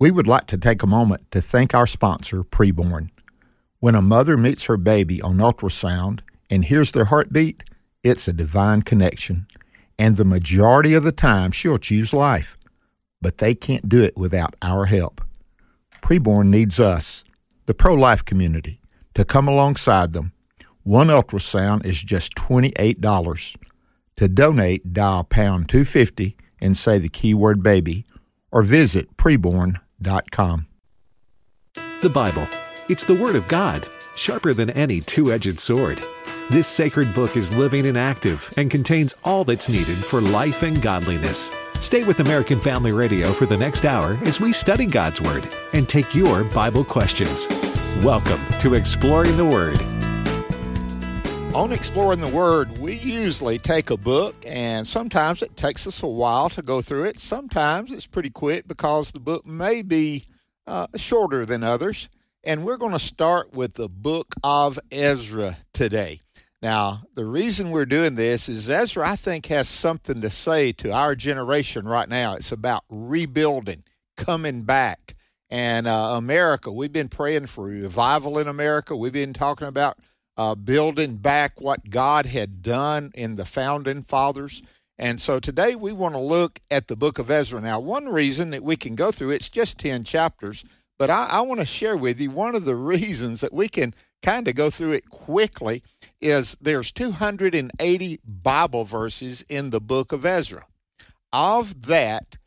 We would like to take a moment to thank our sponsor, Preborn. When a mother meets her baby on ultrasound and hears their heartbeat, it's a divine connection. And the majority of the time, she'll choose life. But they can't do it without our help. Preborn needs us, the pro-life community, to come alongside them. One ultrasound is just $28. To donate, dial pound 250 and say the keyword baby, or visit preborn.com. The Bible. It's the Word of God, sharper than any two-edged sword. This sacred book is living and active and contains all that's needed for life and godliness. Stay with American Family Radio for the next hour as we study God's Word and take your Bible questions. Welcome to Exploring the Word. On Exploring the Word, we usually take a book, and sometimes it takes us a while to go through it. Sometimes it's pretty quick because the book may be shorter than others. And we're going to start with the book of Ezra today. Now, the reason we're doing this is Ezra, I think, has something to say to our generation right now. It's about rebuilding, coming back. And America, we've been praying for revival in America. We've been talking about building back what God had done in the founding fathers. And so today we want to look at the book of Ezra. Now, one reason that we can go through, it's just 10 chapters, but I want to share with you one of the reasons that we can kind of go through it quickly is there's 280 Bible verses in the book of Ezra. Of that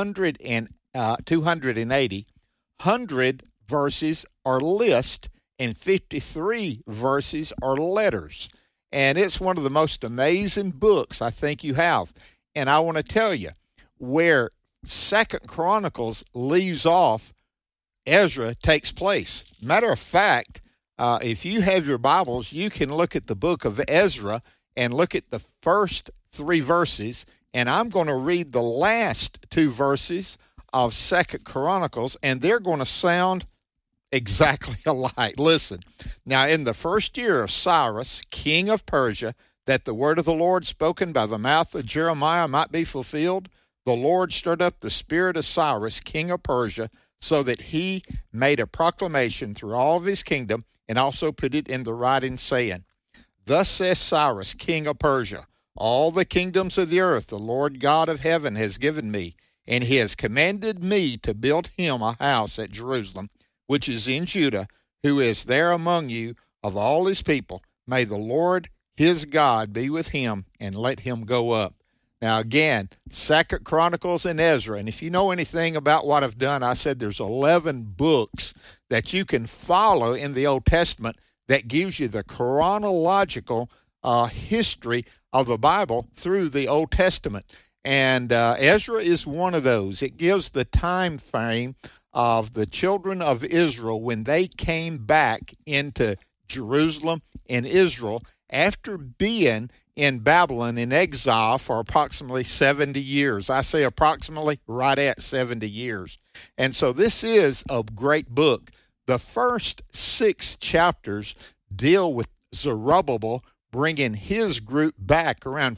280, 100 verses are lists and 53 verses are letters. And it's one of the most amazing books I think you have. And I want to tell you, where 2nd Chronicles leaves off, Ezra takes place. Matter of fact, if you have your Bibles, you can look at the book of Ezra and look at the first 3 verses, and I'm going to read the last 2 verses of 2nd Chronicles, and they're going to sound exactly alike. Listen, now in the first year of Cyrus, king of Persia, that the word of the Lord spoken by the mouth of Jeremiah might be fulfilled, the Lord stirred up the spirit of Cyrus, king of Persia, so that he made a proclamation through all of his kingdom and also put it in the writing, saying, Thus says Cyrus, king of Persia, all the kingdoms of the earth the Lord God of heaven has given me, and he has commanded me to build him a house at Jerusalem, which is in Judah, who is there among you of all his people. May the Lord his God be with him, and let him go up. Now again, 2nd Chronicles and Ezra, and if you know anything about what I've done, I said there's 11 books that you can follow in the Old Testament that gives you the chronological history of the Bible through the Old Testament. And Ezra is one of those. It gives the time frame of the children of Israel when they came back into Jerusalem and Israel after being in Babylon in exile for approximately 70 years. I say approximately right at 70 years. And so this is a great book. The first 6 chapters deal with Zerubbabel bringing his group back. Around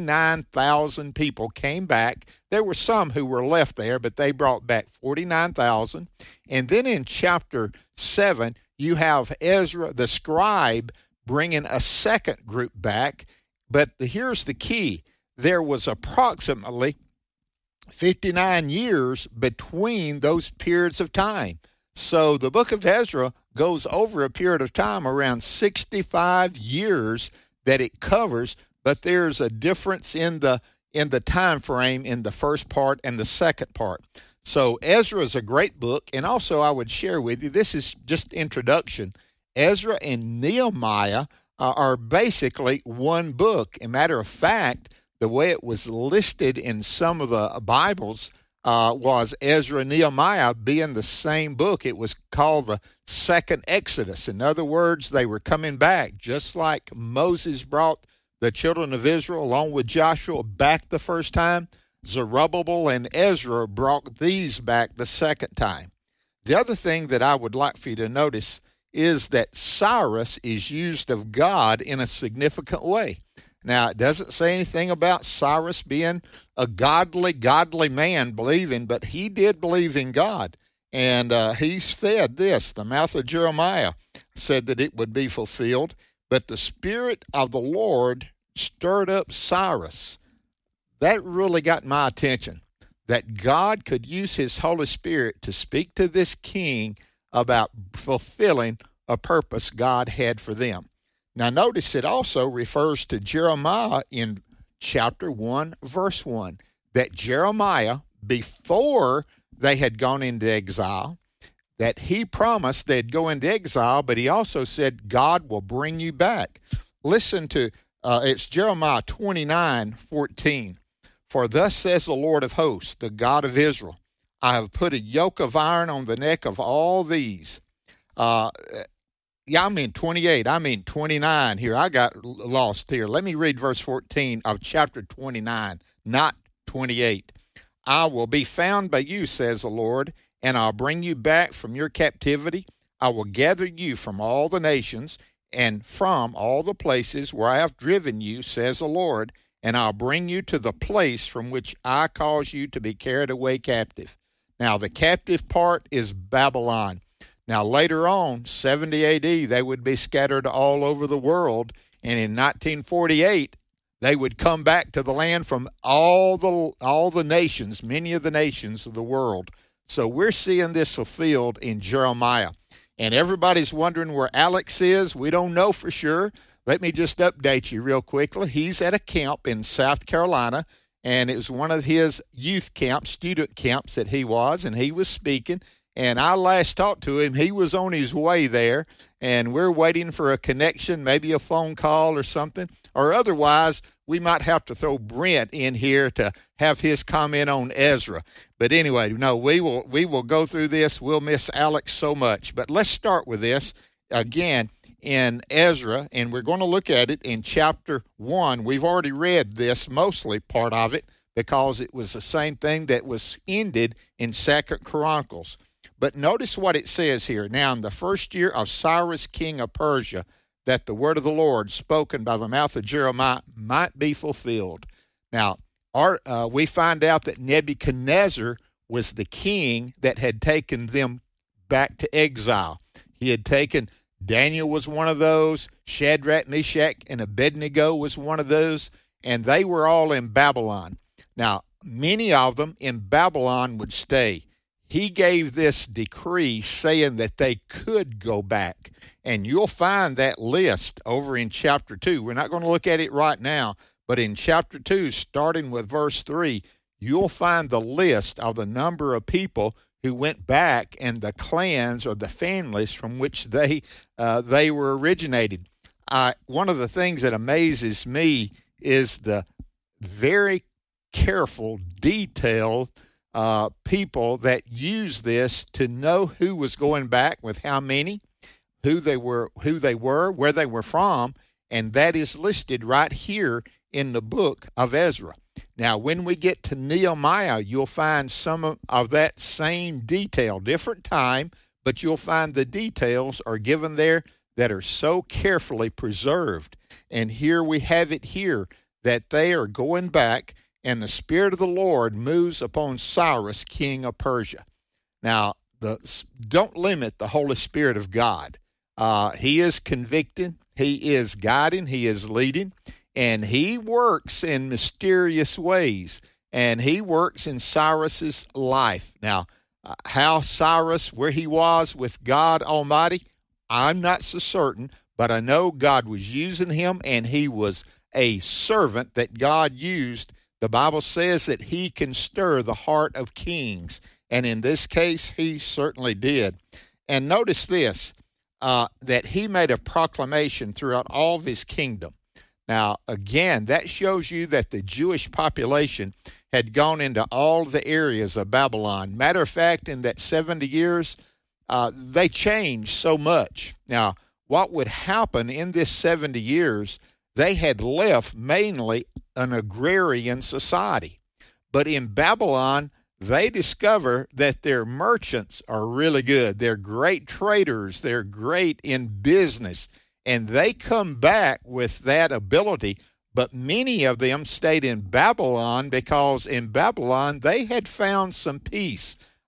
49,000 people came back. There were some who were left there, but they brought back 49,000. And then in chapter 7, you have Ezra the scribe bringing a second group back. But here's the key. There was approximately 59 years between those periods of time. So the book of Ezra goes over a period of time around 65 years that it covers, but there's a difference in the time frame in the first part and the second part. So Ezra is a great book, and also I would share with you, this is just introduction. Ezra and Nehemiah are basically one book. As a matter of fact, the way it was listed in some of the Bibles was Ezra and Nehemiah being the same book. It was called the Second Exodus. In other words, they were coming back, just like Moses brought the children of Israel along with Joshua back the first time. Zerubbabel and Ezra brought these back the second time. The other thing that I would like for you to notice is that Cyrus is used of God in a significant way. Now, it doesn't say anything about Cyrus being a godly man believing, but he did believe in God. And he said this, the mouth of Jeremiah said that it would be fulfilled, but the Spirit of the Lord stirred up Cyrus. That really got my attention, that God could use his Holy Spirit to speak to this king about fulfilling a purpose God had for them. Now notice it also refers to Jeremiah in chapter 1, verse 1, that Jeremiah, before they had gone into exile, that he promised they'd go into exile, but he also said, God will bring you back. Listen to, it's Jeremiah 29:14. For thus says the Lord of hosts, the God of Israel, I have put a yoke of iron on the neck of all these. I'm in 28. I'm in 29 here. I got lost here. Let me read verse 14 of chapter 29, not 28. I will be found by you, says the Lord, and I'll bring you back from your captivity. I will gather you from all the nations and from all the places where I have driven you, says the Lord, and I'll bring you to the place from which I caused you to be carried away captive. Now, the captive part is Babylon. Now, later on, 70 A.D., they would be scattered all over the world, and in 1948, they would come back to the land from all the nations, many of the nations of the world. So we're seeing this fulfilled in Jeremiah. And everybody's wondering where Alex is. We don't know for sure. Let me just update you real quickly. He's at a camp in South Carolina, and it was one of his youth camps, student camps that he was, and he was speaking. And I last talked to him. He was on his way there, and we're waiting for a connection, maybe a phone call or something. Or otherwise, we might have to throw Brent in here to have his comment on Ezra. But anyway, no, we will go through this. We'll miss Alex so much. But let's start with this again in Ezra, and we're going to look at it in chapter 1. We've already read this, mostly part of it, because it was the same thing that was ended in 2nd Chronicles. But notice what it says here. Now, in the first year of Cyrus, king of Persia, that the word of the Lord spoken by the mouth of Jeremiah might be fulfilled. Now, we find out that Nebuchadnezzar was the king that had taken them back to exile. He had taken, Daniel was one of those, Shadrach, Meshach, and Abednego was one of those, and they were all in Babylon. Now, many of them in Babylon would stay. He gave this decree saying that they could go back. And you'll find that list over in chapter 2. We're not going to look at it right now, but in chapter 2, starting with verse 3, you'll find the list of the number of people who went back and the clans or the families from which they were originated. One of the things that amazes me is the very careful, detailed people that use this to know who was going back with how many, who they were, where they were from, and that is listed right here in the book of Ezra. Now, when we get to Nehemiah, you'll find some of that same detail, different time, but you'll find the details are given there that are so carefully preserved. And here we have it here, that they are going back, and the Spirit of the Lord moves upon Cyrus, king of Persia. Now, don't limit the Holy Spirit of God. He is convicting, he is guiding, he is leading, and he works in mysterious ways, and he works in Cyrus's life. Now, how Cyrus, where he was with God Almighty, I'm not so certain, but I know God was using him, and he was a servant that God used. The Bible says that he can stir the heart of kings, and in this case, he certainly did. And notice this, that he made a proclamation throughout all of his kingdom. Now, again, that shows you that the Jewish population had gone into all the areas of Babylon. Matter of fact, in that 70 years, they changed so much. Now, what would happen in this 70 years, they had left mainly an agrarian society. But in Babylon, they discover that their merchants are really good. They're great traders. They're great in business. And they come back with that ability. But many of them stayed in Babylon because in Babylon, they had found some peace.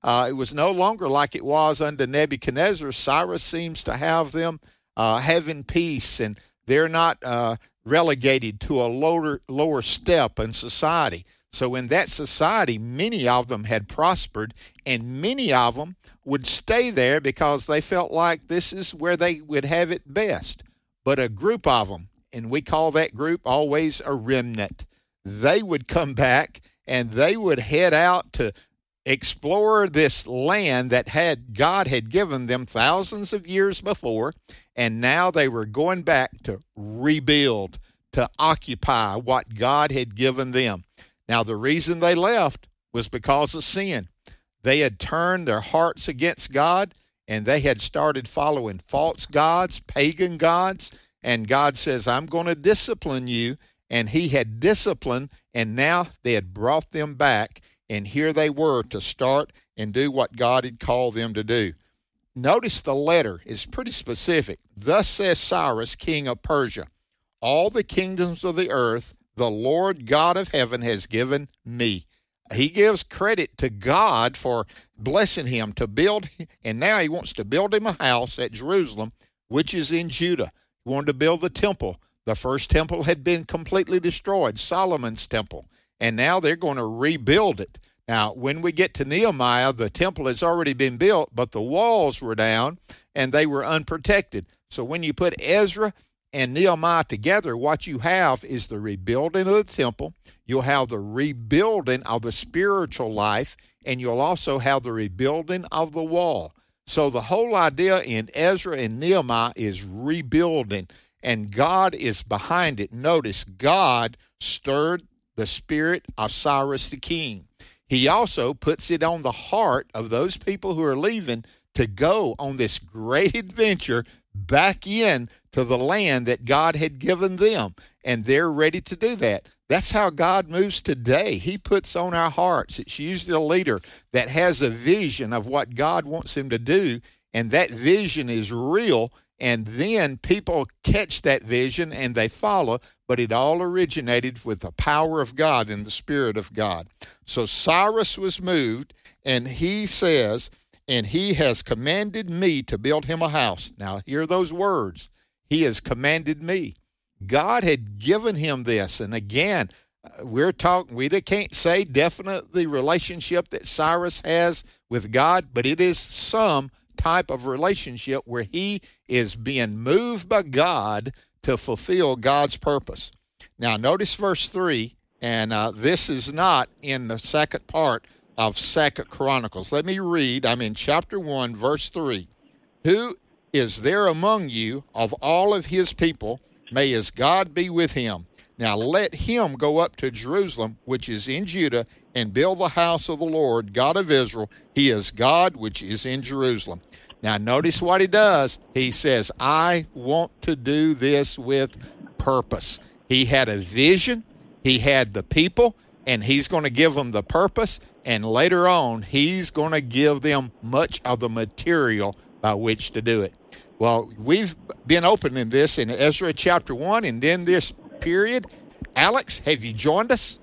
It was no longer like it was under Nebuchadnezzar. Cyrus seems to have them having peace, and they're not relegated to a lower step in society. So in that society, many of them had prospered, and many of them would stay there because they felt like this is where they would have it best. But a group of them, and we call that group always a remnant, they would come back and they would head out to explore this land that God had given them thousands of years before, and now they were going back to rebuild, to occupy what God had given them. Now, the reason they left was because of sin. They had turned their hearts against God, and they had started following false gods, pagan gods, and God says, I'm going to discipline you. And he had disciplined, and now they had brought them back, and here they were to start and do what God had called them to do. Notice the letter is pretty specific. Thus says Cyrus, king of Persia, all the kingdoms of the earth the Lord God of heaven has given me. He gives credit to God for blessing him to build, and now he wants to build him a house at Jerusalem, which is in Judah. He wanted to build the temple. The first temple had been completely destroyed, Solomon's temple, and now they're going to rebuild it. Now, when we get to Nehemiah, the temple has already been built, but the walls were down, and they were unprotected. So when you put Ezra and Nehemiah together, what you have is the rebuilding of the temple. You'll have the rebuilding of the spiritual life, and you'll also have the rebuilding of the wall. So the whole idea in Ezra and Nehemiah is rebuilding, and God is behind it. Notice, God stirred the spirit of Cyrus the king. He also puts it on the heart of those people who are leaving to go on this great adventure back in to the land that God had given them, and they're ready to do that. That's how God moves today. He puts on our hearts. It's usually a leader that has a vision of what God wants him to do, and that vision is real, and then people catch that vision and they follow, but it all originated with the power of God and the Spirit of God. So Cyrus was moved, and he says, and he has commanded me to build him a house. Now, hear those words. He has commanded me. God had given him this. And again, we can't say definite the relationship that Cyrus has with God, but it is some type of relationship where he is being moved by God to fulfill God's purpose. Now, notice verse 3, and this is not in the second part of 2 Chronicles. Let me read. I'm in chapter 1, verse 3. Who is there among you of all of his people? May his God be with him. Now let him go up to Jerusalem, which is in Judah, and build the house of the Lord, God of Israel. He is God, which is in Jerusalem. Now notice what he does. He says, I want to do this with purpose. He had a vision. He had the people, and he's going to give them the purpose. And later on, he's going to give them much of the material by which to do it. Well, we've been opening this in Ezra chapter 1, and then this period. Alex, have you joined us?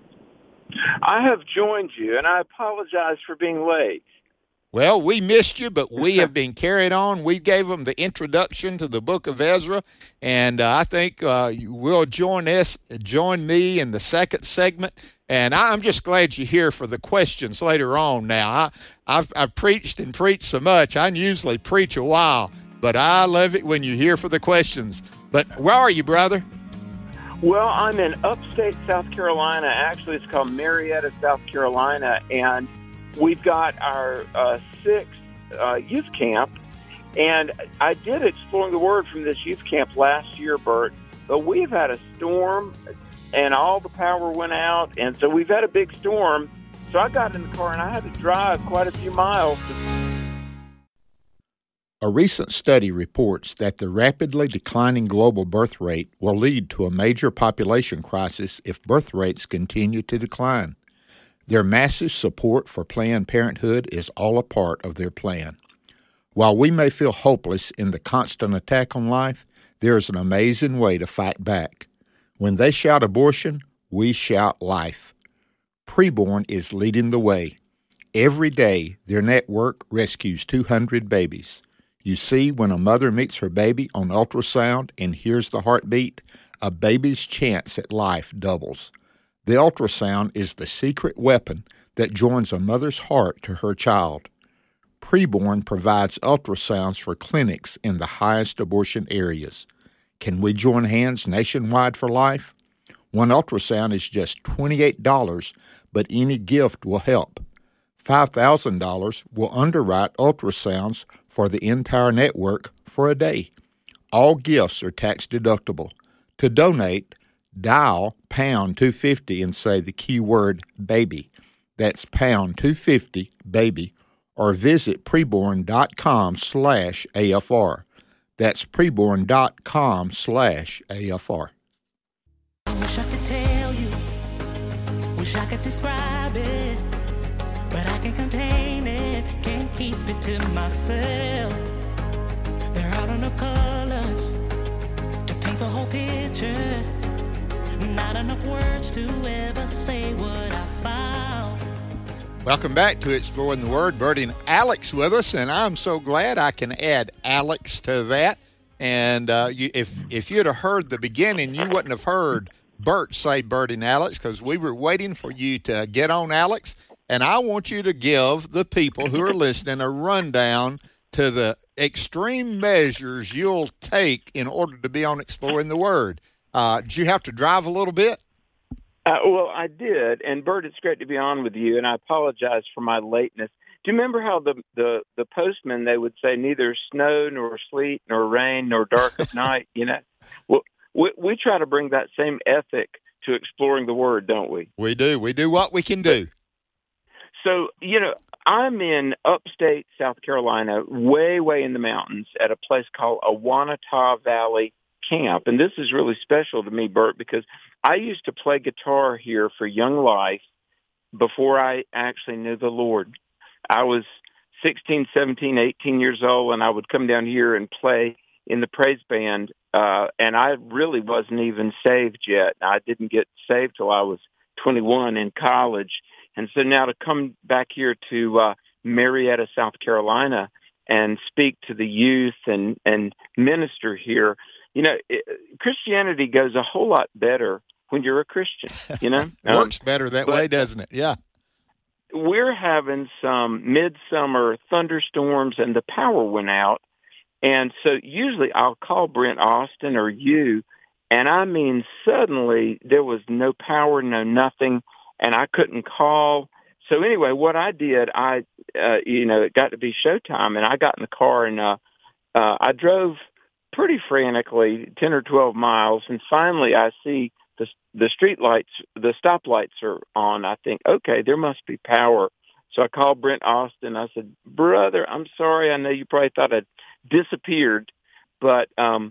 I have joined you, and I apologize for being late. Well, we missed you, but we have been carried on. We gave them the introduction to the book of Ezra, and I think you will join me in the second segment. And I'm just glad you're here for the questions later on. Now, I've preached and preached so much. I usually preach a while, but I love it when you're here for the questions. But where are you, brother? Well, I'm in upstate South Carolina. Actually, it's called Marietta, South Carolina, and we've got our sixth youth camp. And I did Exploring the Word from this youth camp last year, Bert, but we've had a storm, and all the power went out, and so we've had a big storm. So I got in the car, and I had to drive quite a few miles. A recent study reports that the rapidly declining global birth rate will lead to a major population crisis if birth rates continue to decline. Their massive support for Planned Parenthood is all a part of their plan. While we may feel hopeless in the constant attack on life, there is an amazing way to fight back. When they shout abortion, we shout life. Preborn is leading the way. Every day, their network rescues 200 babies. You see, when a mother meets her baby on ultrasound and hears the heartbeat, a baby's chance at life doubles. The ultrasound is the secret weapon that joins a mother's heart to her child. Preborn provides ultrasounds for clinics in the highest abortion areas. Can we join hands nationwide for life? One ultrasound is just $28, but any gift will help. $5,000 will underwrite ultrasounds for the entire network for a day. All gifts are tax deductible. To donate, dial pound 250 and say the keyword baby. That's pound 250 baby, or visit preborn.com/AFR. That's preborn.com/AFR. I wish I could tell you, wish I could describe it, but I can't contain it, can't keep it to myself. There aren't enough colors to paint the whole picture, not enough words to ever say what I found. Welcome back to Exploring the Word. Bert and Alex with us, and I'm so glad I can add Alex to that. And if you'd have heard the beginning, you wouldn't have heard Bert say Bert and Alex, because we were waiting for you to get on, Alex. And I want you to give the people who are listening a rundown to the extreme measures you'll take in order to be on Exploring the Word. Did you have to drive a little bit? Well, I did. And, Bert, it's great to be on with you, and I apologize for my lateness. Do you remember how the postman, they would say neither snow nor sleet nor rain nor dark of night, you know? Well, we try to bring that same ethic to Exploring the Word, don't we? We do. We do what we can do. So, you know, I'm in upstate South Carolina, way, way in the mountains at a place called Awanata Valley Camp. And this is really special to me, Bert, because I used to play guitar here for Young Life before I actually knew the Lord. I was 16, 17, 18 years old, and I would come down here and play in the praise band, and I really wasn't even saved yet. I didn't get saved till I was 21 in college. And so now to come back here to Marietta, South Carolina, and speak to the youth and minister here, you know, Christianity goes a whole lot better when you're a Christian, you know? Works better that way, doesn't it? Yeah. We're having some midsummer thunderstorms, and the power went out. And so usually I'll call Brent Austin or you, and I mean suddenly there was no power, no nothing, and I couldn't call. So anyway, what I did, it got to be showtime, and I got in the car, and I drove pretty frantically, 10 or 12 miles, and finally I see the street lights, the stoplights are on. I think, okay, there must be power. So I called Brent Austin. I said, brother, I'm sorry. I know you probably thought I'd disappeared, but,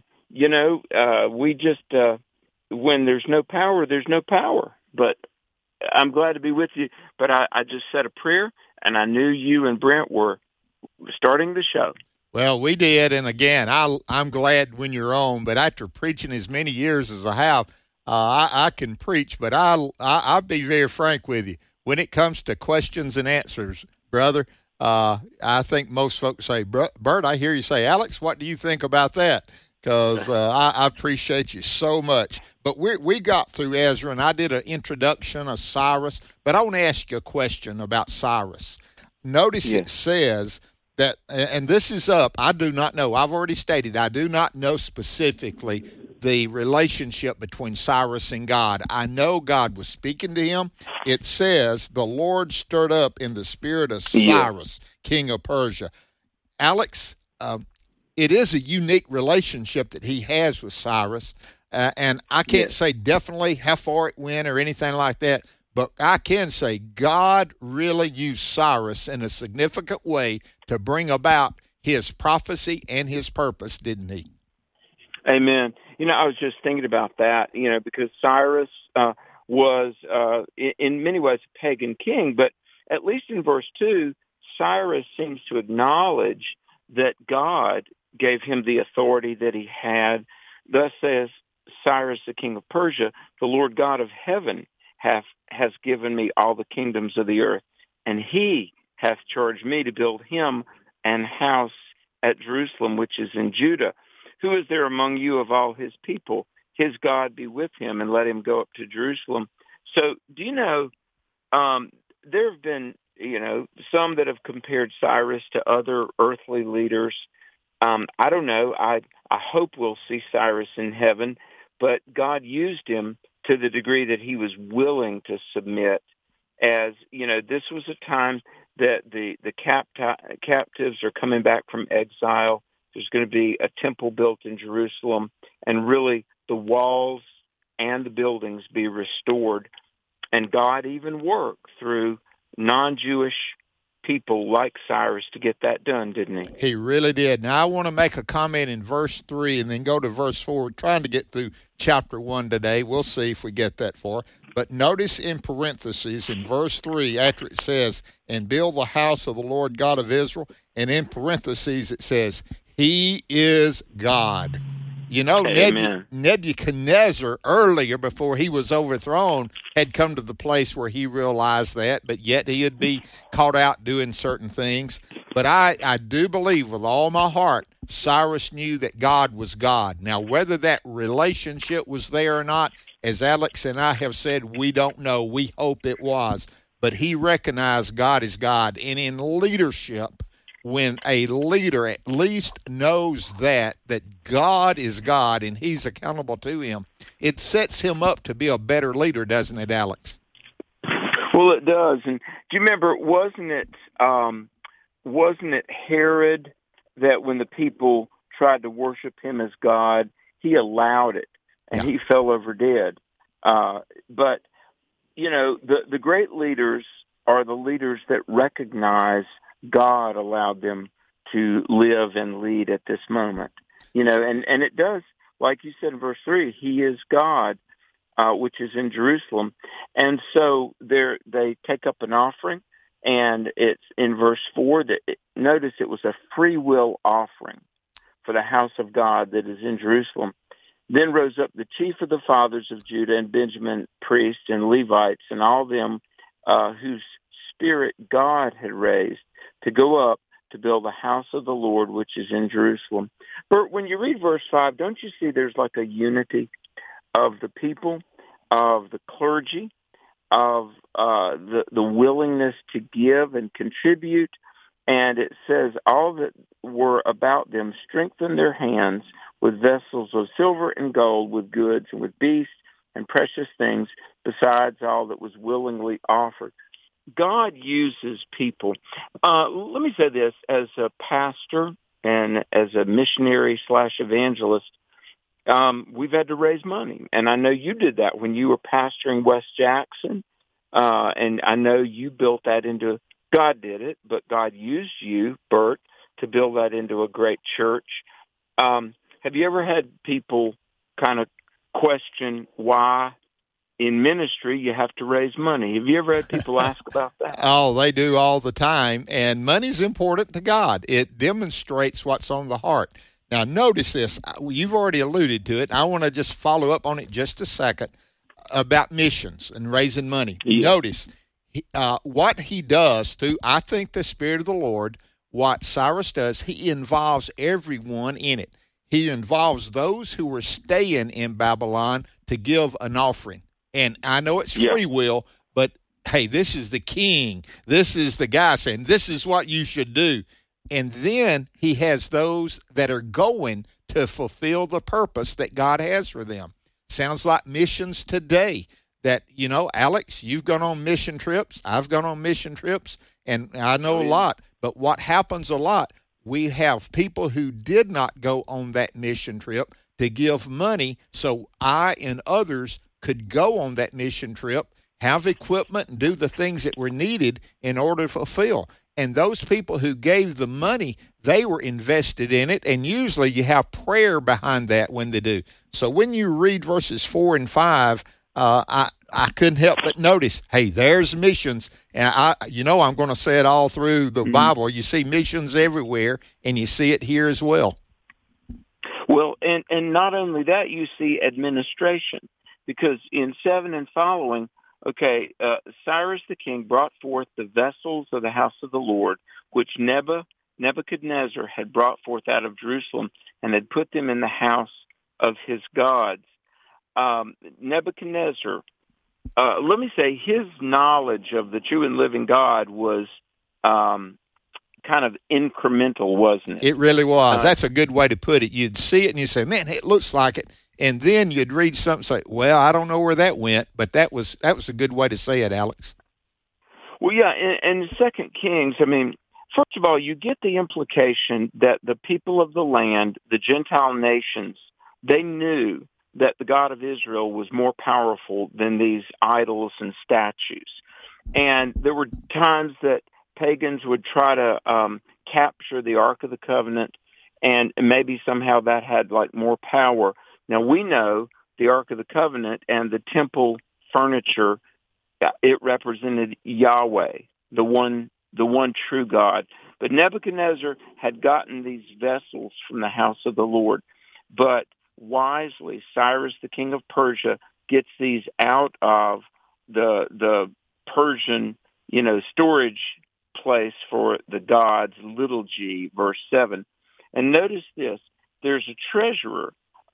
we just, when there's no power, there's no power. But I'm glad to be with you. But I just said a prayer, and I knew you and Brent were starting the show. Well, we did, and again, I'm glad when you're on, but after preaching as many years as I have, I can preach, but I'll be very frank with you. When it comes to questions and answers, brother, I think most folks say, Bert, I hear you say, Alex, what do you think about that? Because I appreciate you so much. But we got through Ezra, and I did an introduction of Cyrus, but I want to ask you a question about Cyrus. Notice It says that, and this is up, I do not know. I've already stated I do not know specifically the relationship between Cyrus and God. I know God was speaking to him. It says the Lord stirred up in the spirit of Cyrus, king of Persia. Alex, it is a unique relationship that he has with Cyrus, and I can't say definitely how far it went or anything like that, but I can say God really used Cyrus in a significant way to bring about his prophecy and his purpose, didn't he? Amen. You know, I was just thinking about that, because Cyrus was in many ways a pagan king, but at least in verse 2, Cyrus seems to acknowledge that God gave him the authority that he had. Thus says Cyrus, the king of Persia, the Lord God of heaven has given me all the kingdoms of the earth, and he hath charged me to build him an house at Jerusalem, which is in Judah. Who is there among you of all his people? His God be with him, and let him go up to Jerusalem. So do you know, there have been, some that have compared Cyrus to other earthly leaders. I don't know. I hope we'll see Cyrus in heaven, but God used him to the degree that he was willing to submit. As, this was a time that the captives are coming back from exile. There's going to be a temple built in Jerusalem, and really the walls and the buildings be restored. And God even worked through non-Jewish people like Cyrus to get that done, didn't he? He really did. Now, I want to make a comment in verse 3 and then go to verse 4. We're trying to get through chapter 1 today. We'll see if we get that far. But notice in parentheses in verse 3, after it says, and build the house of the Lord God of Israel, and in parentheses it says, he is God. Nebuchadnezzar, earlier, before he was overthrown, had come to the place where he realized that, but yet he'd be caught out doing certain things. But I do believe with all my heart, Cyrus knew that God was God. Now, whether that relationship was there or not, as Alex and I have said, we don't know. We hope it was. But he recognized God is God. And in leadership, when a leader at least knows that God is God and he's accountable to him, it sets him up to be a better leader, doesn't it, Alex? Well, it does. And do you remember, wasn't it Herod that when the people tried to worship him as God, he allowed it and he fell over dead? But, the great leaders are the leaders that recognize God allowed them to live and lead at this moment, and it does, like you said in verse 3, he is God, which is in Jerusalem. And so they take up an offering, and it's in verse 4 that notice it was a free will offering for the house of God that is in Jerusalem. Then rose up the chief of the fathers of Judah and Benjamin, priests and Levites, and all them whose spirit God had raised, to go up to build the house of the Lord, which is in Jerusalem. Bert, when you read verse 5, don't you see there's like a unity of the people, of the clergy, of the willingness to give and contribute? And it says, all that were about them strengthened their hands with vessels of silver and gold, with goods and with beasts and precious things, besides all that was willingly offered. God uses people. Let me say this, as a pastor and as a missionary / evangelist, we've had to raise money. And I know you did that when you were pastoring West Jackson. And I know you built that into, God did it, but God used you, Bert, to build that into a great church. Have you ever had people kind of question why in ministry you have to raise money? Have you ever had people ask about that? Oh, they do all the time. And money's important to God. It demonstrates what's on the heart. Now, notice this. You've already alluded to it. I want to just follow up on it just a second about missions and raising money. Yeah. Notice what he does through, I think, the Spirit of the Lord, what Cyrus does, he involves everyone in it. He involves those who were staying in Babylon to give an offering. And I know it's free will, but hey, this is the king. This is the guy saying, this is what you should do. And then he has those that are going to fulfill the purpose that God has for them. Sounds like missions today that, Alex, you've gone on mission trips. I've gone on mission trips, and I know a lot. But what happens a lot, we have people who did not go on that mission trip to give money so I and others could go on that mission trip, have equipment, and do the things that were needed in order to fulfill. And those people who gave the money, they were invested in it, and usually you have prayer behind that when they do. So when you read verses 4 and 5, I couldn't help but notice, hey, there's missions. And I'm going to say it all through the Bible. You see missions everywhere, and you see it here as well. Well, and not only that, you see administration. Because in 7 and following, Okay, Cyrus the king brought forth the vessels of the house of the Lord, which Nebuchadnezzar had brought forth out of Jerusalem, and had put them in the house of his gods. Nebuchadnezzar, let me say, his knowledge of the true and living God was kind of incremental, wasn't it? It really was. That's a good way to put it. You'd see it and you'd say, man, it looks like it. And then you'd read something and say, well, I don't know where that went, but that was a good way to say it, Alex. Well, yeah, in 2 Kings, I mean, first of all, you get the implication that the people of the land, the Gentile nations, they knew that the God of Israel was more powerful than these idols and statues. And there were times that pagans would try to capture the Ark of the Covenant, and maybe somehow that had like more power. Now we know the Ark of the Covenant and the temple furniture, it represented Yahweh, the one true God. But Nebuchadnezzar had gotten these vessels from the house of the Lord. But wisely, Cyrus, the king of Persia, gets these out of the Persian, storage place for the gods, little g, verse 7. And notice this, there's a treasurer,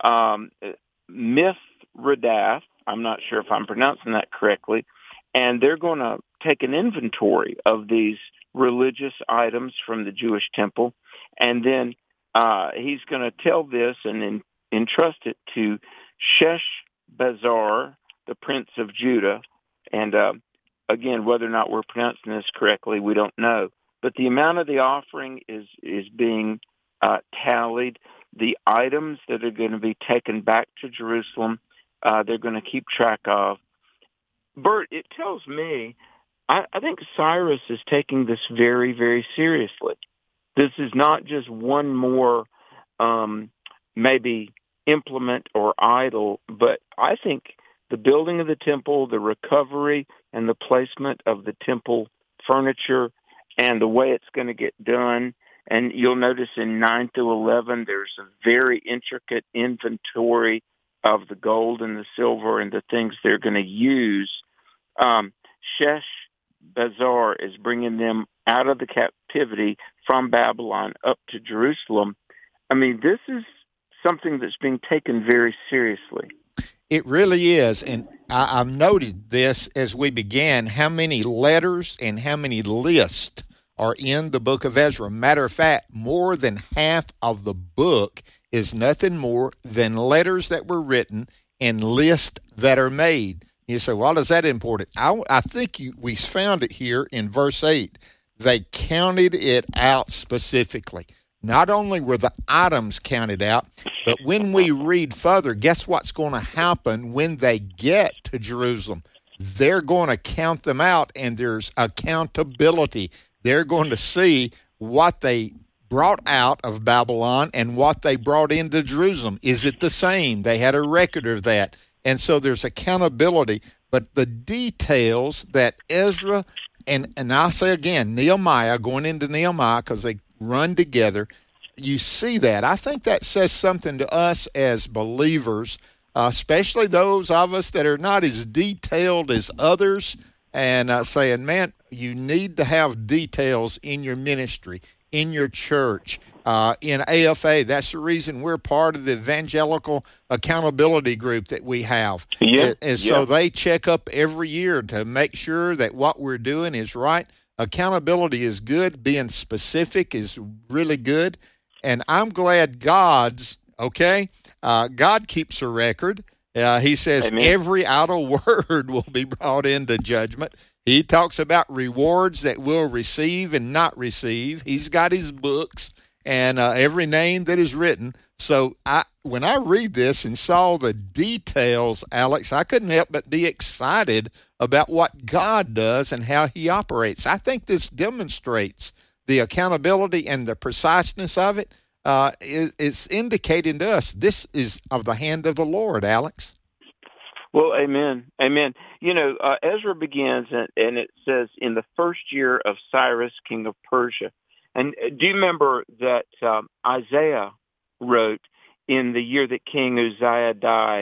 Mithredath, I'm not sure if I'm pronouncing that correctly, and they're going to take an inventory of these religious items from the Jewish temple, and then he's going to tell this and entrust it to Sheshbazzar, the prince of Judah, and again, whether or not we're pronouncing this correctly, we don't know. But the amount of the offering is being tallied. The items that are going to be taken back to Jerusalem, they're going to keep track of. Bert, it tells me, I think Cyrus is taking this very, very seriously. This is not just one more maybe implement or idol, but I think the building of the temple, the recovery and the placement of the temple furniture and the way it's going to get done. And you'll notice in 9 through 11, there's a very intricate inventory of the gold and the silver and the things they're going to use. Sheshbazzar is bringing them out of the captivity from Babylon up to Jerusalem. I mean, this is something that's being taken very seriously. It really is. And I've noted this as we began, how many letters and how many lists are in the book of Ezra. Matter of fact, more than half of the book is nothing more than letters that were written and lists that are made. You say, well, is that important? I think we found it here in verse 8. They counted it out specifically. Not only were the items counted out, but when we read further, guess what's going to happen when they get to Jerusalem? They're going to count them out, and there's accountability. They're going to see what they brought out of Babylon and what they brought into Jerusalem. Is it the same? They had a record of that. And so there's accountability. But the details that Ezra, and I'll say again, Nehemiah, going into Nehemiah because they run together, you see that. I think that says something to us as believers, especially those of us that are not as detailed as others, and saying, man, you need to have details in your ministry, in your church, in AFA. That's the reason we're part of the Evangelical Accountability Group that we have. So they check up every year to make sure that what we're doing is right. Accountability is good. Being specific is really good. And I'm glad God keeps a record. He says Amen. Every idle word will be brought into judgment. He talks about rewards that we'll receive and not receive. He's got his books and every name that is written. So when I read this and saw the details, Alex, I couldn't help but be excited about what God does and how he operates. I think this demonstrates the accountability and the preciseness of it. It's indicating to us this is of the hand of the Lord, Alex. Well, amen. Amen. Ezra begins, and it says, in the first year of Cyrus, king of Persia. And do you remember that Isaiah wrote, in the year that King Uzziah died,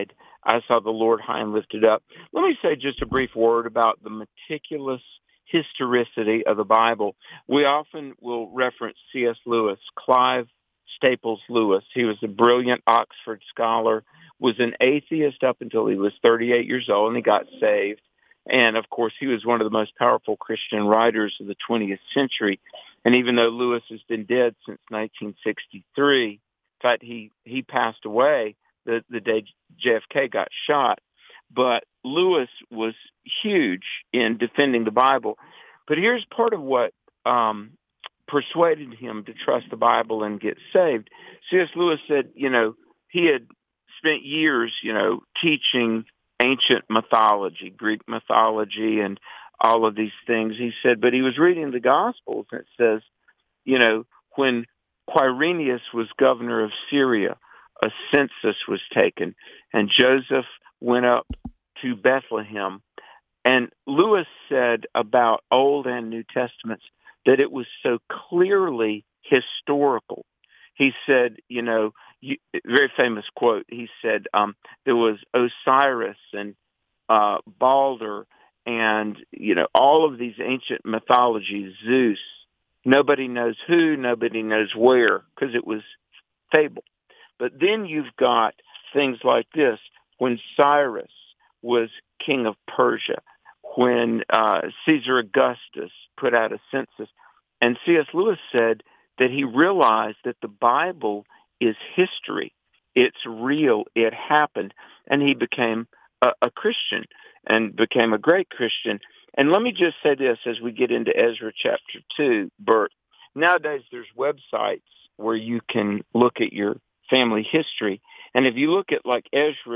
I saw the Lord high and lifted up. Let me say just a brief word about the meticulous historicity of the Bible. We often will reference C.S. Lewis, Clive Staples Lewis. He was a brilliant Oxford scholar, was an atheist up until he was 38 years old, and he got saved. And, of course, he was one of the most powerful Christian writers of the 20th century. And even though Lewis has been dead since 1963, in fact, he passed away the day JFK got shot. But Lewis was huge in defending the Bible. But here's part of what persuaded him to trust the Bible and get saved. C.S. Lewis said, he had spent years, teaching ancient mythology, Greek mythology, and all of these things. He said, but he was reading the Gospels, and it says, when Quirinius was governor of Syria, a census was taken, and Joseph went up to Bethlehem. And Lewis said about Old and New Testaments that it was so clearly historical. He said, very famous quote, he said there was Osiris and Balder and, all of these ancient mythologies, Zeus. Nobody knows who, nobody knows where, because it was fable. But then you've got things like this, when Cyrus was king of Persia, when Caesar Augustus put out a census. And C.S. Lewis said that he realized that the Bible is history. It's real. It happened. And he became a Christian and became a great Christian. And let me just say this as we get into Ezra chapter 2, Bert. Nowadays there's websites where you can look at your family history. And if you look at like Ezra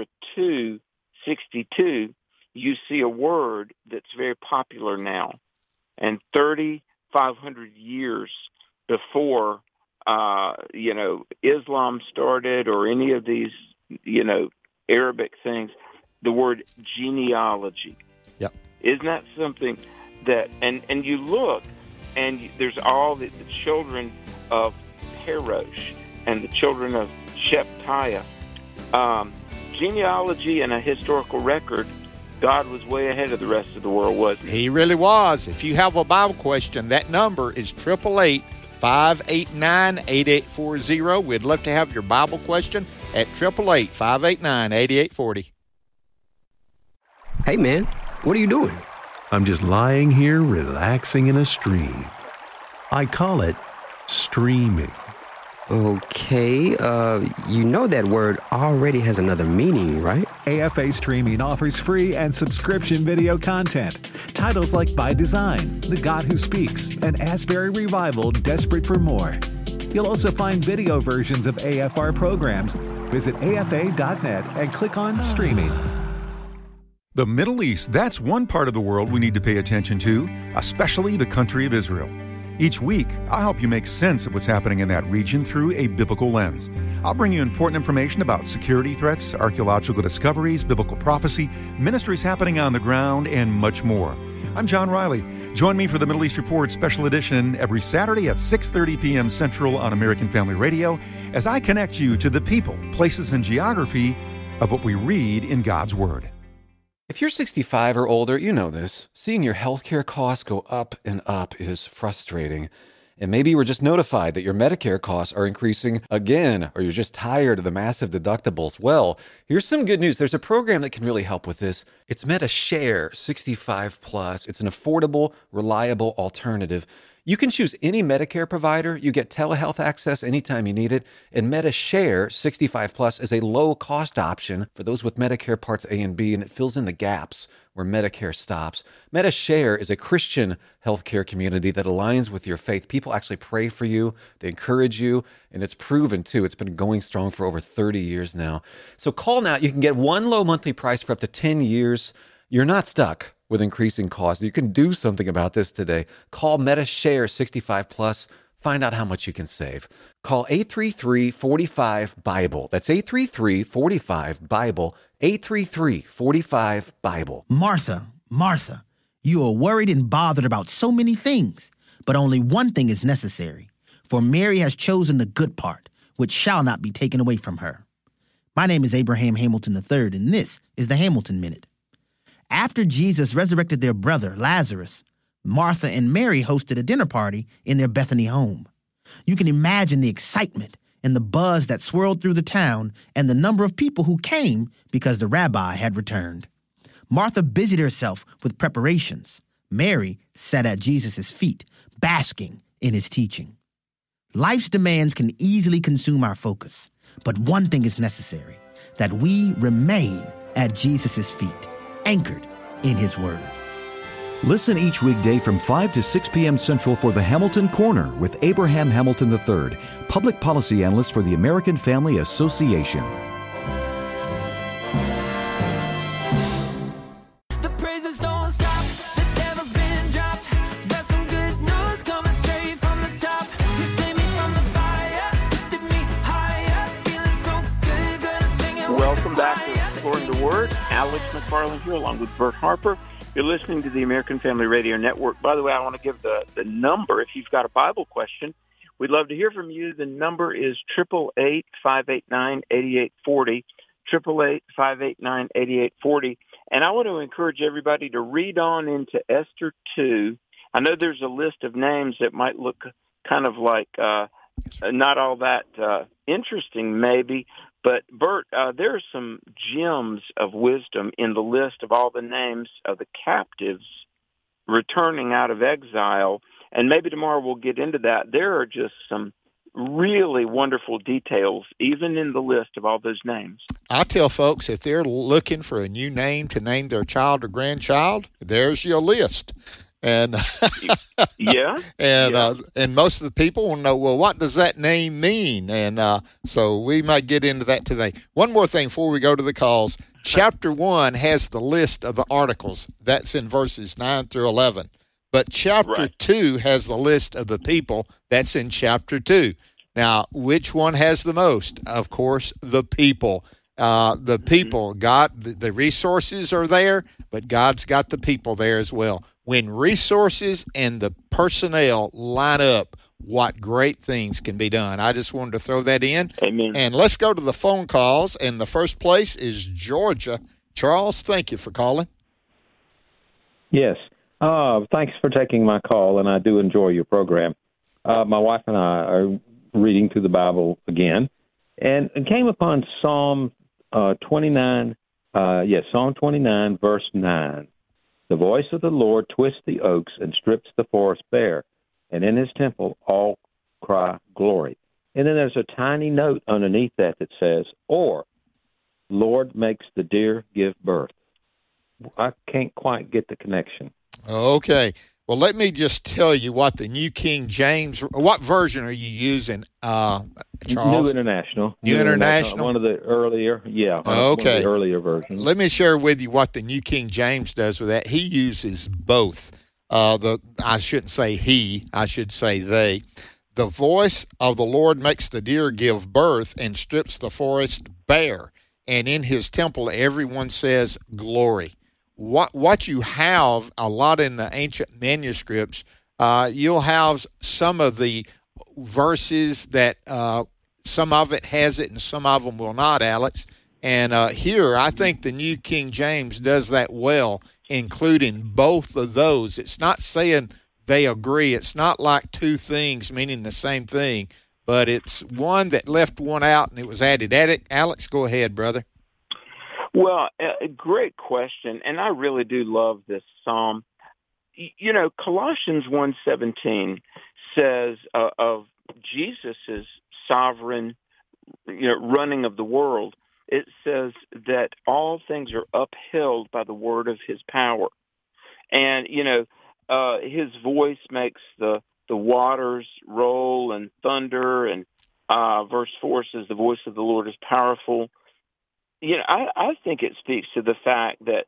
2:62, you see a word that's very popular now. And 3,500 years before, Islam started or any of these, Arabic things, the word genealogy. Yep. Isn't that something that, and you look, and there's all the children of Perosh and the children of Shephatiah. Genealogy and a historical record, God was way ahead of the rest of the world, wasn't he? He really was. If you have a Bible question, that number is 888-589-8840. We'd love to have your Bible question at 888-589-8840. Hey, man, what are you doing? I'm just lying here relaxing in a stream. I call it streaming. Okay, that word already has another meaning, right? AFA Streaming offers free and subscription video content. Titles like By Design, The God Who Speaks, and Asbury Revival, Desperate for More. You'll also find video versions of AFR programs. Visit afa.net and click on Streaming. The Middle East, that's one part of the world we need to pay attention to, especially the country of Israel. Each week, I'll help you make sense of what's happening in that region through a biblical lens. I'll bring you important information about security threats, archaeological discoveries, biblical prophecy, ministries happening on the ground, and much more. I'm John Riley. Join me for the Middle East Report Special Edition every Saturday at 6:30 p.m. Central on American Family Radio as I connect you to the people, places, and geography of what we read in God's Word. If you're 65 or older, you know this. Seeing your healthcare costs go up and up is frustrating. And maybe you were just notified that your Medicare costs are increasing again, or you're just tired of the massive deductibles. Well, here's some good news. There's a program that can really help with this. It's MediShare 65 Plus. It's an affordable, reliable alternative. You can choose any Medicare provider. You get telehealth access anytime you need it. And MediShare 65 Plus is a low-cost option for those with Medicare Parts A and B, and it fills in the gaps where Medicare stops. MediShare is a Christian healthcare community that aligns with your faith. People actually pray for you. They encourage you, and it's proven, too. It's been going strong for over 30 years now. So call now. You can get one low monthly price for up to 10 years. You're not stuck with increasing costs. You can do something about this today. Call MediShare 65 Plus. Find out how much you can save. Call 833-45-BIBLE. That's 833-45-BIBLE. 833-45-BIBLE. Martha, Martha, you are worried and bothered about so many things, but only one thing is necessary. For Mary has chosen the good part, which shall not be taken away from her. My name is Abraham Hamilton III, and this is the Hamilton Minute. After Jesus resurrected their brother, Lazarus, Martha and Mary hosted a dinner party in their Bethany home. You can imagine the excitement and the buzz that swirled through the town and the number of people who came because the rabbi had returned. Martha busied herself with preparations. Mary sat at Jesus' feet, basking in his teaching. Life's demands can easily consume our focus, but one thing is necessary, that we remain at Jesus' feet, anchored in his word. Listen each weekday from 5 to 6 p.m. Central for the Hamilton Corner with Abraham Hamilton III, Public Policy Analyst for the American Family Association. The praises don't stop. The devil's been dropped. Got some good news coming straight from the top. You saved me from the fire, lifted me higher, feeling so good, gonna sing it. Welcome back to Exploring the Word. Alex McFarland here along with Bert Harper. You're listening to the American Family Radio Network. By the way, I want to give the number if you've got a Bible question. We'd love to hear from you. The number is 888-589-8840, 888-589-8840. And I want to encourage everybody to read on into Esther 2. I know there's a list of names that might look kind of like not all that interesting maybe, but, Bert, there are some gems of wisdom in the list of all the names of the captives returning out of exile, and maybe tomorrow we'll get into that. There are just some really wonderful details, even in the list of all those names. I tell folks, if they're looking for a new name to name their child or grandchild, there's your list. And yeah, and most of the people will know, well, what does that name mean? And so we might get into that today. One more thing before we go to the calls. Chapter 1 has the list of the articles. That's in verses 9 through 11. But chapter 2 has the list of the people. That's in chapter 2. Now, which one has the most? Of course, the people. The people, God, the resources are there, but God's got the people there as well. When resources and the personnel line up, what great things can be done. I just wanted to throw that in. Amen. And let's go to the phone calls. And the first place is Georgia. Charles, thank you for calling. Yes. Thanks for taking my call, and I do enjoy your program. My wife and I are reading through the Bible again and came upon Psalm 29, Psalm 29, verse 9. The voice of the Lord twists the oaks and strips the forest bare, and in his temple all cry glory. And then there's a tiny note underneath that says, or, Lord makes the deer give birth. I can't quite get the connection. Okay. Well, let me just tell you what the New King James, what version are you using, Charles? New International. New International? One of the earlier, Okay. One of the earlier versions. Let me share with you what the New King James does with that. He uses both. I shouldn't say he, I should say they. The voice of the Lord makes the deer give birth and strips the forest bare. And in his temple, everyone says glory. What you have a lot in the ancient manuscripts, you'll have some of the verses that some of it has it and some of them will not, Alex. And here, I think the New King James does that well, including both of those. It's not saying they agree. It's not like two things meaning the same thing, but it's one that left one out and it was added. Alex, go ahead, brother. Well, a great question, and I really do love this psalm. You know, Colossians 1:17 says of Jesus's sovereign, running of the world. It says that all things are upheld by the word of his power, and his voice makes the waters roll and thunder. And verse 4 says the voice of the Lord is powerful. I think it speaks to the fact that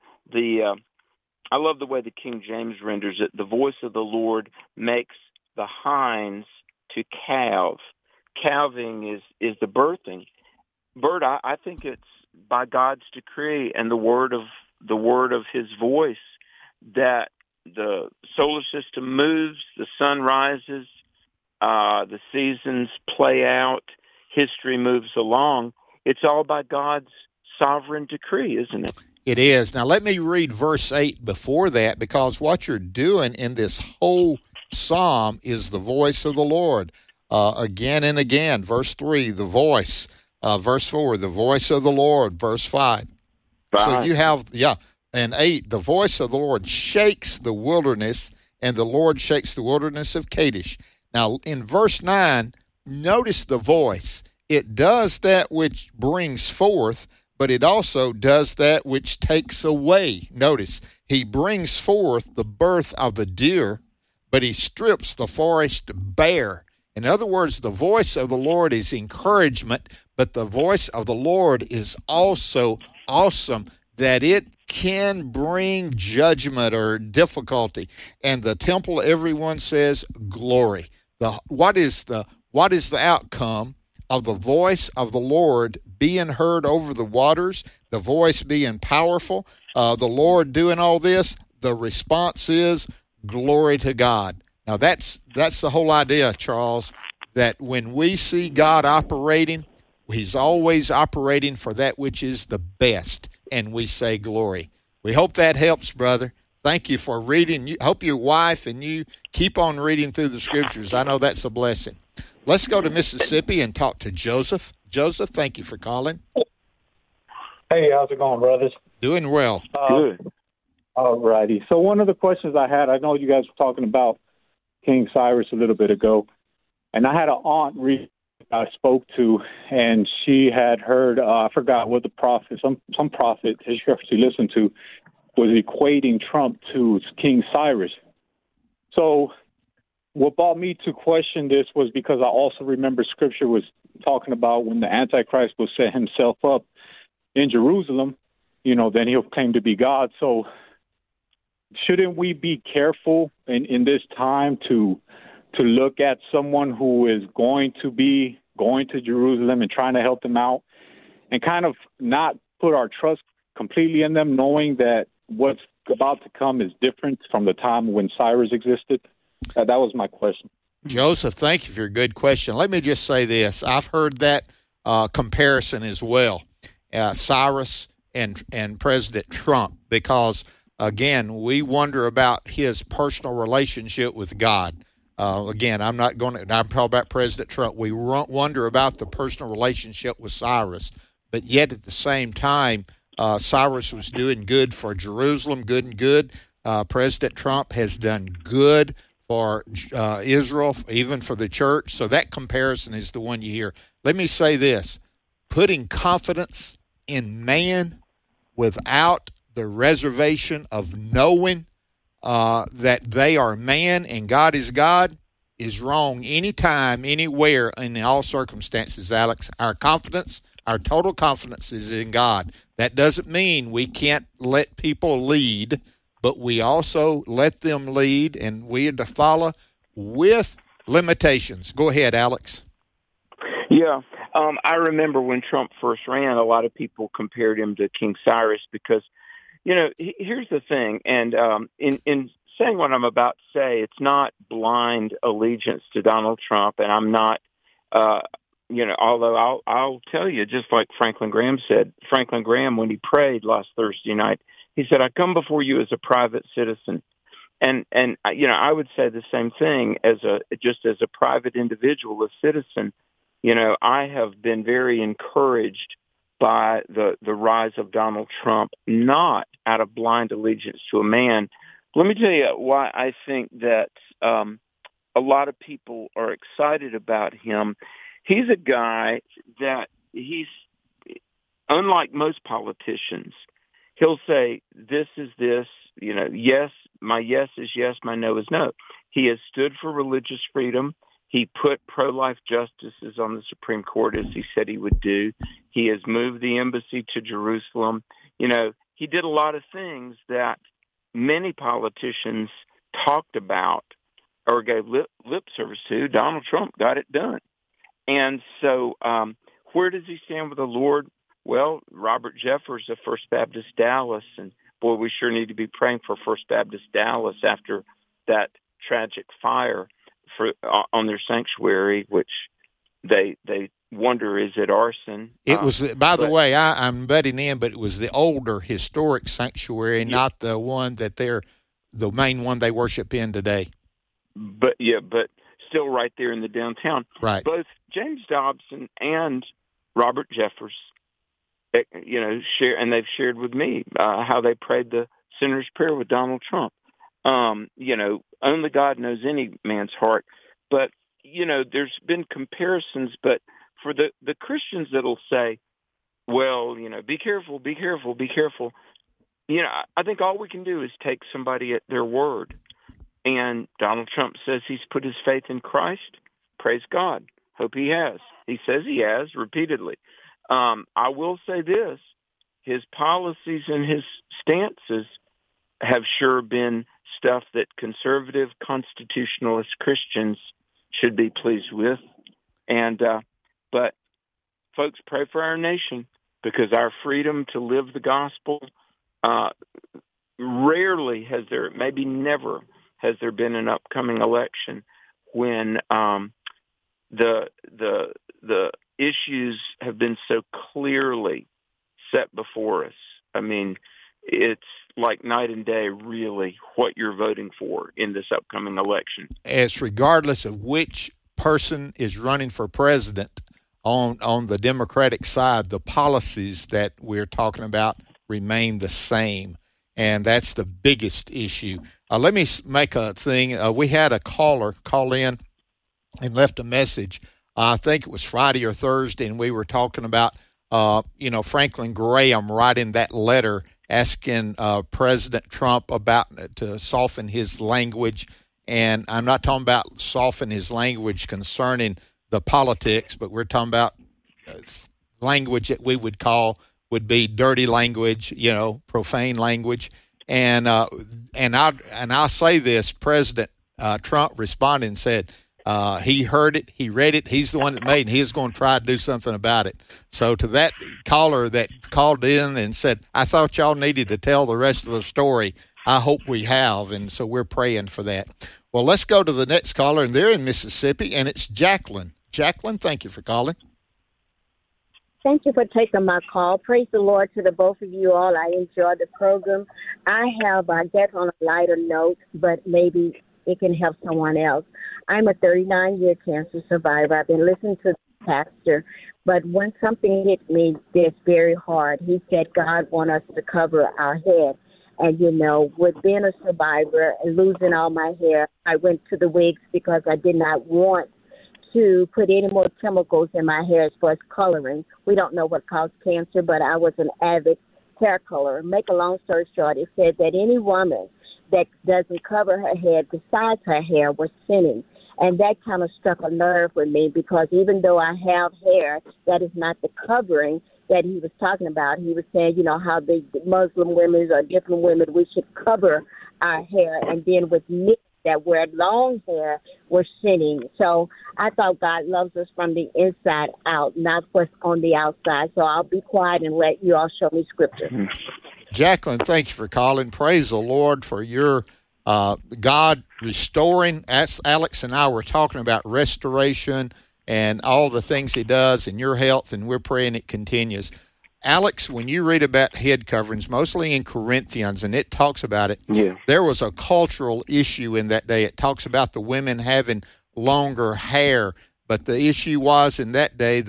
I love the way the King James renders it. The voice of the Lord makes the hinds to calve. Calving is the birthing. Bert, I think it's by God's decree and the word of his voice that the solar system moves, the sun rises, the seasons play out, history moves along. it's all by God's sovereign decree, isn't it? It is. Now, let me read verse 8 before that, because what you're doing in this whole psalm is the voice of the Lord again and again. Verse 3, the voice. Verse 4, the voice of the Lord. Verse 5. So you have, and 8, the voice of the Lord shakes the wilderness, and the Lord shakes the wilderness of Kadesh. Now, in verse 9, notice the voice. It does that which brings forth, but it also does that which takes away. Notice, he brings forth the birth of the deer, but he strips the forest bare. In other words, the voice of the Lord is encouragement, but the voice of the Lord is also awesome, that it can bring judgment or difficulty. And the temple, everyone says, glory. What is the outcome of the voice of the Lord being heard over the waters, the voice being powerful, the Lord doing all this? The response is glory to God. Now, that's the whole idea, Charles, that when we see God operating, he's always operating for that which is the best, and we say glory. We hope that helps, brother. Thank you for reading. Hope your wife and you keep on reading through the scriptures. I know that's a blessing. Let's go to Mississippi and talk to Joseph. Joseph, thank you for calling. Hey, how's it going, brothers? Doing well. Good. All righty. So one of the questions I had, I know you guys were talking about King Cyrus a little bit ago, and I had an aunt I spoke to, and she had heard, I forgot what the prophet, some prophet that she listened to, was equating Trump to King Cyrus. So what brought me to question this was because I also remember Scripture was talking about when the Antichrist will set himself up in Jerusalem, then he'll claim to be God. So shouldn't we be careful in this time to look at someone who is going to Jerusalem and trying to help them out, and kind of not put our trust completely in them, knowing that what's about to come is different from the time when Cyrus existed? That was my question. Joseph, thank you for your good question. Let me just say this. I've heard that comparison as well, Cyrus and President Trump, because, again, we wonder about his personal relationship with God. Again, I'm talking about President Trump. We wonder about the personal relationship with Cyrus, but yet at the same time, Cyrus was doing good for Jerusalem, good and good. President Trump has done good for Israel, even for the church. So that comparison is the one you hear. Let me say this. Putting confidence in man without the reservation of knowing that they are man and God is God is wrong anytime, anywhere, in all circumstances, Alex. Our confidence, our total confidence is in God. That doesn't mean we can't let people lead, but we also let them lead, and we are to follow with limitations. Go ahead, Alex. Yeah. I remember when Trump first ran, a lot of people compared him to King Cyrus because, here's the thing, and in saying what I'm about to say, it's not blind allegiance to Donald Trump, and I'm not, although I'll tell you, just like Franklin Graham said, Franklin Graham, when he prayed last Thursday night, he said, I come before you as a private citizen. And I would say the same thing as a private individual, a citizen. I have been very encouraged by the rise of Donald Trump, not out of blind allegiance to a man. Let me tell you why I think that a lot of people are excited about him. He's a guy that he's, unlike most politicians, he'll say, this is this, yes, my yes is yes, my no is no. He has stood for religious freedom. He put pro-life justices on the Supreme Court, as he said he would do. He has moved the embassy to Jerusalem. He did a lot of things that many politicians talked about or gave lip service to. Donald Trump got it done. And so where does he stand with the Lord? Well, Robert Jeffers of First Baptist Dallas, and boy, we sure need to be praying for First Baptist Dallas after that tragic fire on their sanctuary, which they wonder is it arson? It was, by the way, I'm butting in, but it was the older historic sanctuary, not the one that the main one they worship in today. But still right there in the downtown. Right. Both James Dobson and Robert Jeffers, share, and they've shared with me how they prayed the sinner's prayer with Donald Trump. Only God knows any man's heart. But, there's been comparisons, but for the Christians that'll say, well, be careful, be careful, be careful. I think all we can do is take somebody at their word. And Donald Trump says he's put his faith in Christ. Praise God. Hope he has. He says he has repeatedly. I will say this. His policies and his stances have sure been stuff that conservative constitutionalist Christians should be pleased with. And but folks, pray for our nation, because our freedom to live the gospel, rarely has there, maybe never has there been an upcoming election when the issues have been so clearly set before us. I mean, it's like night and day, really, what you're voting for in this upcoming election. It's regardless of which person is running for president on the Democratic side, the policies that we're talking about remain the same. And that's the biggest issue. Let me make a thing. We had a caller call in and left a message. I think it was Friday or Thursday, and we were talking about, Franklin Graham writing that letter asking President Trump to soften his language. And I'm not talking about soften his language concerning the politics, but we're talking about language that we would be dirty language, profane language. And I'll say this, President Trump responded and said, he heard it, he read it, he's the one that made it, and he is going to try to do something about it. So to that caller that called in and said, I thought y'all needed to tell the rest of the story, I hope we have, and so we're praying for that. Well, let's go to the next caller, and they're in Mississippi, and it's Jacqueline. Jacqueline, thank you for calling. Thank you for taking my call. Praise the Lord to the both of you all. I enjoy the program. I guess on a lighter note, but maybe it can help someone else. I'm a 39-year cancer survivor. I've been listening to the pastor, but when something hit me that's very hard, he said God wants us to cover our head. And, with being a survivor and losing all my hair, I went to the wigs because I did not want to put any more chemicals in my hair as far as coloring. We don't know what caused cancer, but I was an avid hair colorer. Make a long story short, it said that any woman that doesn't cover her head besides her hair was sinning. And that kind of struck a nerve with me, because even though I have hair, that is not the covering that he was talking about. He was saying, how the Muslim women or different women, we should cover our hair. And then with men that wear long hair, we're sinning. So I thought God loves us from the inside out, not what's on the outside. So I'll be quiet and let you all show me scripture. Jacqueline, thank you for calling. Praise the Lord for your God restoring. As Alex and I were talking about restoration and all the things he does in your health, and we're praying it continues. Alex, when you read about head coverings, mostly in Corinthians, and it talks about it, there was a cultural issue in that day. It talks about the women having longer hair, but the issue was in that day,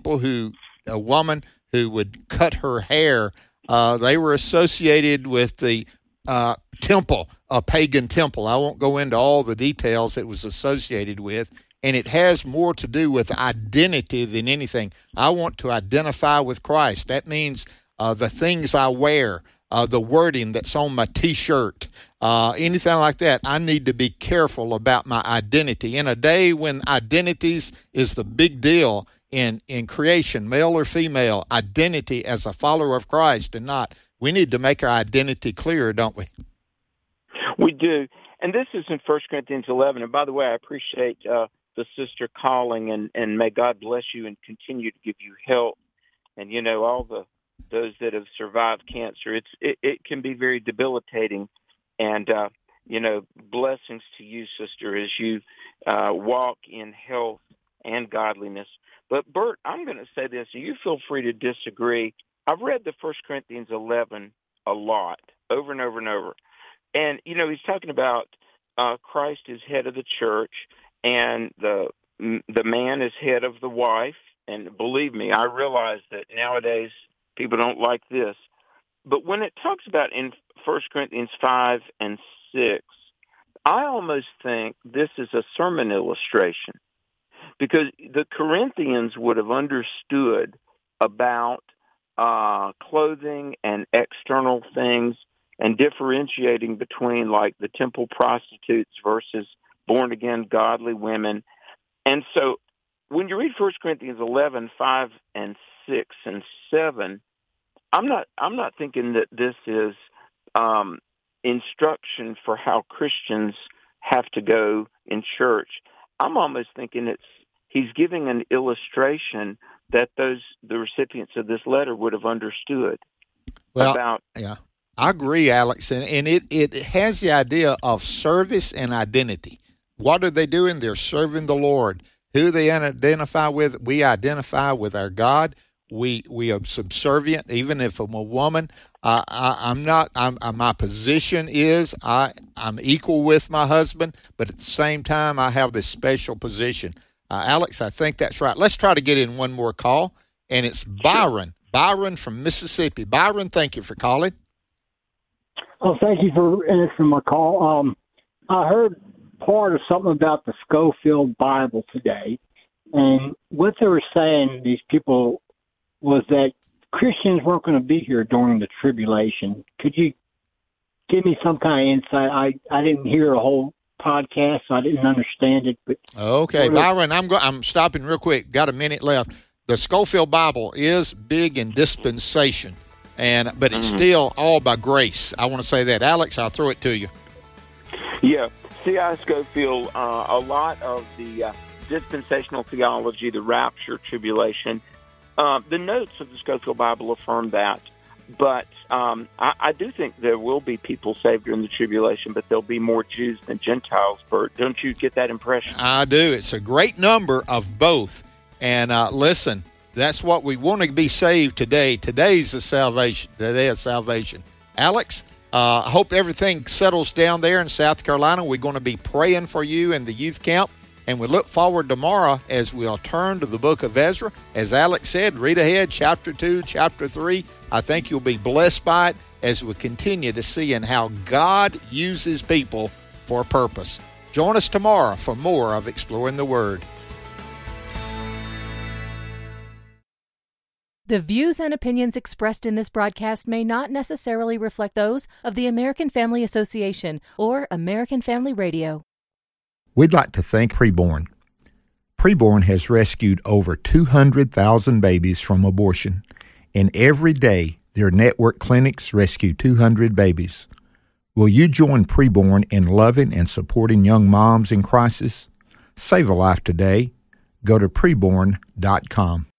a woman who would cut her hair, they were associated with the temple, a pagan temple. I won't go into all the details it was associated with. And it has more to do with identity than anything. I want to identify with Christ. That means the things I wear, the wording that's on my T-shirt, anything like that. I need to be careful about my identity. In a day when identities is the big deal in creation, male or female, identity as a follower of Christ and not, we need to make our identity clear, don't we? We do. And this is in 1 Corinthians 11. And by the way, I appreciate the sister calling, and may God bless you and continue to give you help. And, all those that have survived cancer, it can be very debilitating. And, blessings to you, sister, as you walk in health and godliness. But, Bert, I'm going to say this, and you feel free to disagree. I've read the 1 Corinthians 11 a lot, over and over and over. And, he's talking about Christ is head of the church, and the man is head of the wife. And believe me, I realize that nowadays people don't like this. But when it talks about in 1 Corinthians 5 and 6, I almost think this is a sermon illustration, because the Corinthians would have understood about clothing and external things and differentiating between like the temple prostitutes versus born-again godly women. And so when you read 1 Corinthians 11, 5 and 6 and 7, I'm not thinking that this is instruction for how Christians have to go in church. I'm almost thinking he's giving an illustration that the recipients of this letter would have understood about. Yeah, I agree, Alex, and it has the idea of service and identity. What are they doing? They're serving the Lord. Who they identify with? We identify with our God. We are subservient, even if I'm a woman. I'm not. My position is I'm equal with my husband, but at the same time, I have this special position. Alex, I think that's right. Let's try to get in one more call, and it's Byron. Sure. Byron from Mississippi. Byron, thank you for calling. Oh, thank you for answering my call. I heard part of something about the Scofield Bible today, and what they were saying, these people, was that Christians weren't going to be here during the tribulation. Could you give me some kind of insight? I didn't hear a whole podcast, so I didn't understand it. But okay, Byron, I'm stopping real quick. Got a minute left. The Scofield Bible is big in dispensation, but it's still all by grace. I want to say that. Alex, I'll throw it to you. Yeah, C.I. Scofield, a lot of the dispensational theology, the rapture, tribulation, the notes of the Scofield Bible affirm that. But I do think there will be people saved during the tribulation, but there'll be more Jews than Gentiles, Bert. Don't you get that impression? I do. It's a great number of both. And listen, that's what we want to be saved today. Today's the salvation. Today is salvation. Alex, I hope everything settles down there in South Carolina. We're going to be praying for you in the youth camp. And we look forward tomorrow as we'll turn to the book of Ezra. As Alex said, read ahead, chapter 2, chapter 3. I think you'll be blessed by it as we continue to see in how God uses people for a purpose. Join us tomorrow for more of Exploring the Word. The views and opinions expressed in this broadcast may not necessarily reflect those of the American Family Association or American Family Radio. We'd like to thank Preborn. Preborn has rescued over 200,000 babies from abortion, and every day their network clinics rescue 200 babies. Will you join Preborn in loving and supporting young moms in crisis? Save a life today. Go to preborn.com.